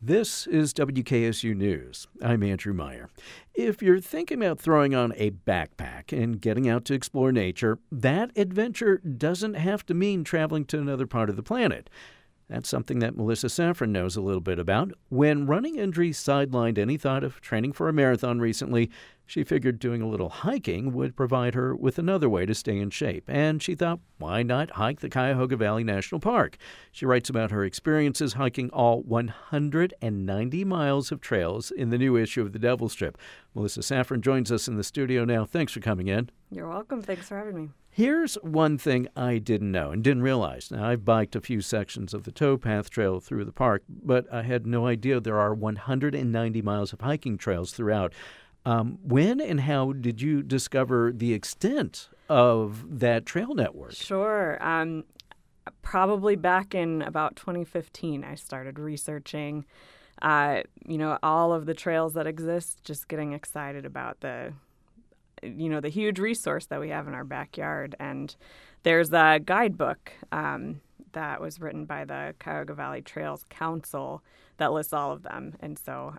This is WKSU News. I'm Andrew Meyer. If you're thinking about throwing on a backpack and getting out to explore nature, that adventure doesn't have to mean traveling to another part of the planet. That's something that Melissa Safran knows a little bit about. When running injuries sidelined any thought of training for a marathon recently, she figured doing a little hiking would provide her with another way to stay in shape. And she thought, why not hike the Cuyahoga Valley National Park? She writes about her experiences hiking all 190 miles of trails in the new issue of the Devil Strip. Melissa Safran joins us in the studio now. Thanks for coming in. You're welcome. Thanks for having me. Here's one thing I didn't know and didn't realize. Now, I've biked a few sections of the towpath trail through the park, but I had no idea there are 190 miles of hiking trails throughout. When and how did you discover the extent of that trail network? Sure. Probably back in about 2015, I started researching, all of the trails that exist, just getting excited about the huge resource that we have in our backyard. And there's a guidebook that was written by the Cuyahoga Valley Trails Council that lists all of them. And so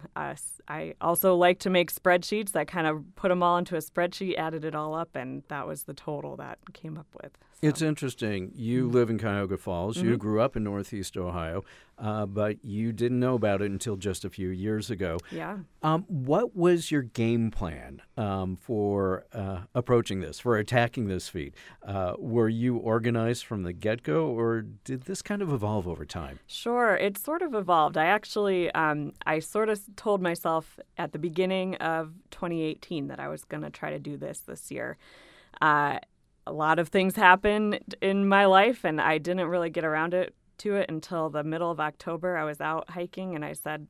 I also like to make spreadsheets. I kind of put them all into a spreadsheet, added it all up, and that was the total that came up with. So. It's interesting. You live in Cuyahoga Falls. You grew up in Northeast Ohio, but you didn't know about it until just a few years ago. Yeah. What was your game plan for approaching this, for attacking this feat? Were you organized from the get-go, or did this kind of evolve over time? Sure. It sort of evolved. I actually, I sort of told myself at the beginning of 2018 that I was going to try to do this year. A lot of things happened in my life, and I didn't really get around to it until the middle of October. I was out hiking, and I said,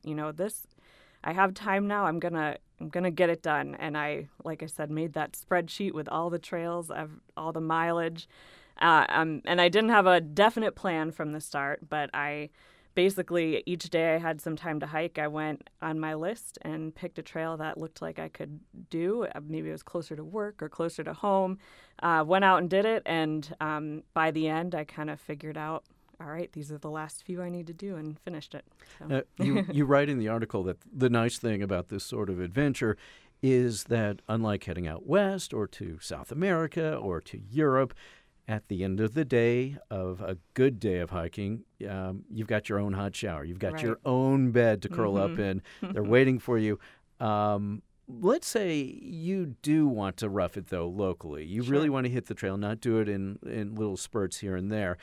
I have time now. I'm gonna get it done. And I, like I said, made that spreadsheet with all the trails, all the mileage, and I didn't have a definite plan from the start, but basically, each day I had some time to hike, I went on my list and picked a trail that looked like I could do. Maybe it was closer to work or closer to home. Went out and did it, and by the end, I kind of figured out, all right, these are the last few I need to do, and finished it. So. You write in the article that the nice thing about this sort of adventure is that unlike heading out west or to South America or to Europe, at the end of the day, of a good day of hiking, you've got your own hot shower. You've got your own bed to curl up in. They're waiting for you. Let's say you do want to rough it, though, locally. You really want to hit the trail, not do it in little spurts here and there.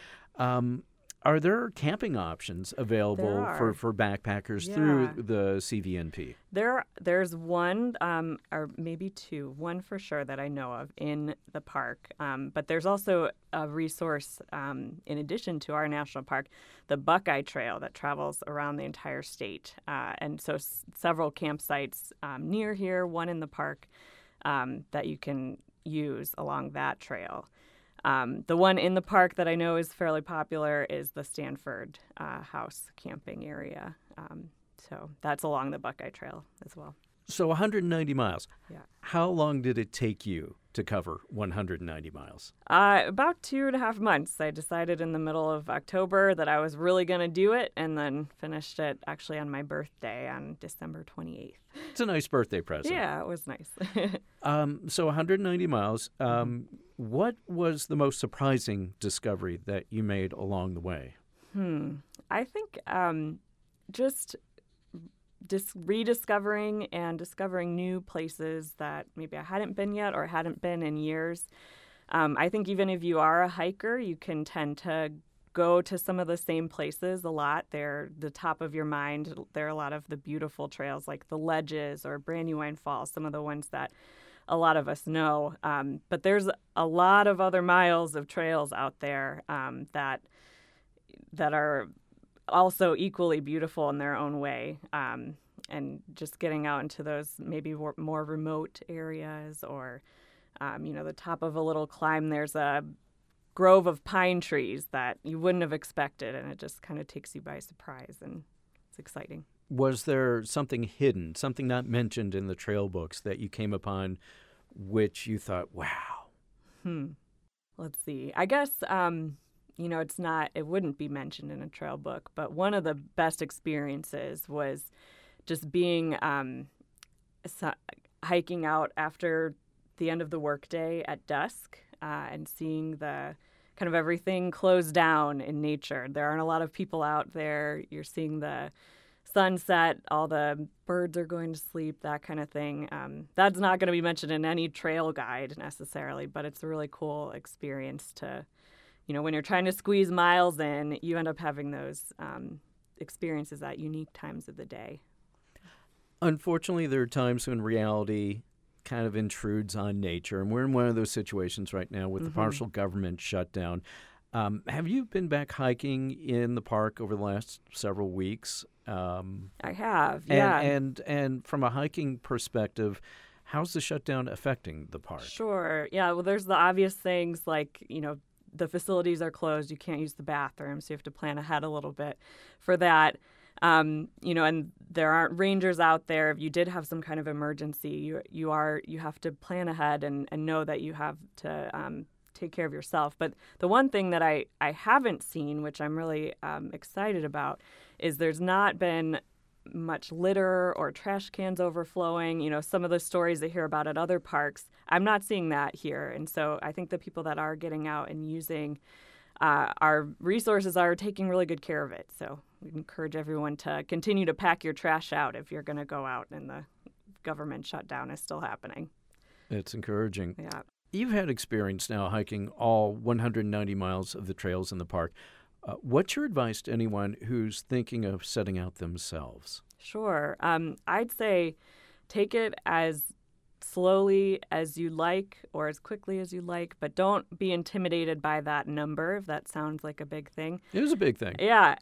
Are there camping options available for backpackers through the CVNP? There's one, or maybe two, one for sure that I know of in the park. But there's also a resource in addition to our national park, the Buckeye Trail that travels around the entire state. And so several campsites near here, one in the park that you can use along that trail. The one in the park that I know is fairly popular is the Stanford House camping area. So that's along the Buckeye Trail as well. So 190 miles. Yeah. How long did it take you to cover 190 miles? About 2.5 months. I decided in the middle of October that I was really going to do it, and then finished it actually on my birthday on December 28th. It's a nice birthday present. Yeah, it was nice. So 190 miles. What was the most surprising discovery that you made along the way? I think just rediscovering and discovering new places that maybe I hadn't been yet or hadn't been in years. I think even if you are a hiker, you can tend to go to some of the same places a lot. They're the top of your mind. There are a lot of the beautiful trails like the Ledges or Brandywine Falls, some of the ones that a lot of us know. But there's a lot of other miles of trails out there that are also equally beautiful in their own way. And just getting out into those maybe more remote areas or, the top of a little climb, there's a grove of pine trees that you wouldn't have expected, and it just kind of takes you by surprise, and it's exciting. Was there something hidden, something not mentioned in the trail books that you came upon which you thought, wow? Let's see. I guess, it wouldn't be mentioned in a trail book, but one of the best experiences was just being hiking out after the end of the workday at dusk and seeing the kind of everything close down in nature. There aren't a lot of people out there. You're seeing the sunset, all the birds are going to sleep, that kind of thing. That's not going to be mentioned in any trail guide necessarily, but it's a really cool experience to, when you're trying to squeeze miles in, you end up having those experiences at unique times of the day. Unfortunately, there are times when reality kind of intrudes on nature, and we're in one of those situations right now with the partial government shutdown. Have you been back hiking in the park over the last several weeks? I have, yeah. And from a hiking perspective, how's the shutdown affecting the park? Sure. Yeah, well, there's the obvious things like, the facilities are closed. You can't use the bathroom, so you have to plan ahead a little bit for that. And there aren't rangers out there. If you did have some kind of emergency, you have to plan ahead and know that you have to take care of yourself. But the one thing that I haven't seen, which I'm really excited about, is there's not been much litter or trash cans overflowing. Some of the stories they hear about at other parks, I'm not seeing that here. And so I think the people that are getting out and using our resources are taking really good care of it. So we encourage everyone to continue to pack your trash out if you're going to go out and the government shutdown is still happening. It's encouraging. Yeah. You've had experience now hiking all 190 miles of the trails in the park. What's your advice to anyone who's thinking of setting out themselves? Sure. I'd say take it as slowly as you like or as quickly as you like, but don't be intimidated by that number, if that sounds like a big thing. It is a big thing. Yeah.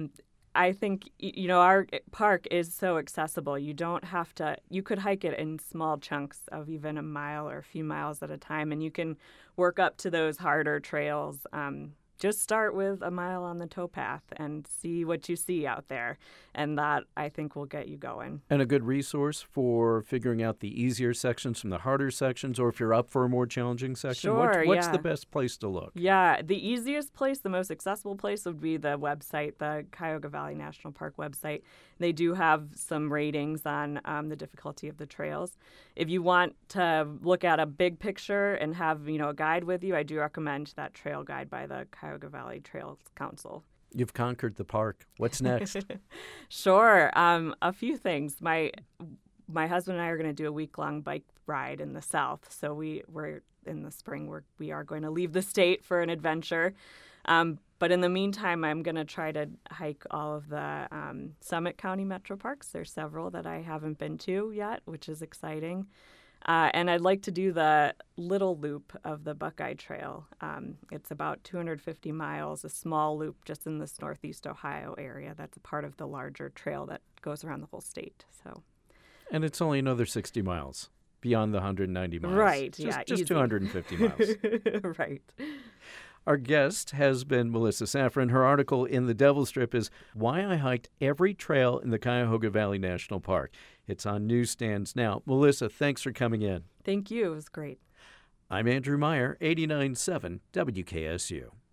I think, our park is so accessible. You could hike it in small chunks of even a mile or a few miles at a time, and you can work up to those harder trails. Just start with a mile on the towpath and see what you see out there. And that, I think, will get you going. And a good resource for figuring out the easier sections from the harder sections, or if you're up for a more challenging section, Sure, what's yeah. the best place to look? Yeah, the easiest place, the most accessible place would be the website, the Cuyahoga Valley National Park website. They do have some ratings on the difficulty of the trails. If you want to look at a big picture and have, a guide with you, I do recommend that trail guide by the Cuyahoga Valley Trails Council. You've conquered the park. What's next? Sure. A few things. My husband and I are going to do a week-long bike ride in the South. So we're in the spring. We are going to leave the state for an adventure. But in the meantime, I'm going to try to hike all of the Summit County Metro Parks. There's several that I haven't been to yet, which is exciting. And I'd like to do the little loop of the Buckeye Trail. It's about 250 miles, a small loop just in this northeast Ohio area. That's a part of the larger trail that goes around the whole state. And it's only another 60 miles beyond the 190 miles. Right, Just 250 miles. Right. Our guest has been Melissa Safran. Her article in The Devil's Strip is Why I Hiked Every Trail in the Cuyahoga Valley National Park. It's on newsstands now. Melissa, thanks for coming in. Thank you. It was great. I'm Andrew Meyer, 89.7 WKSU.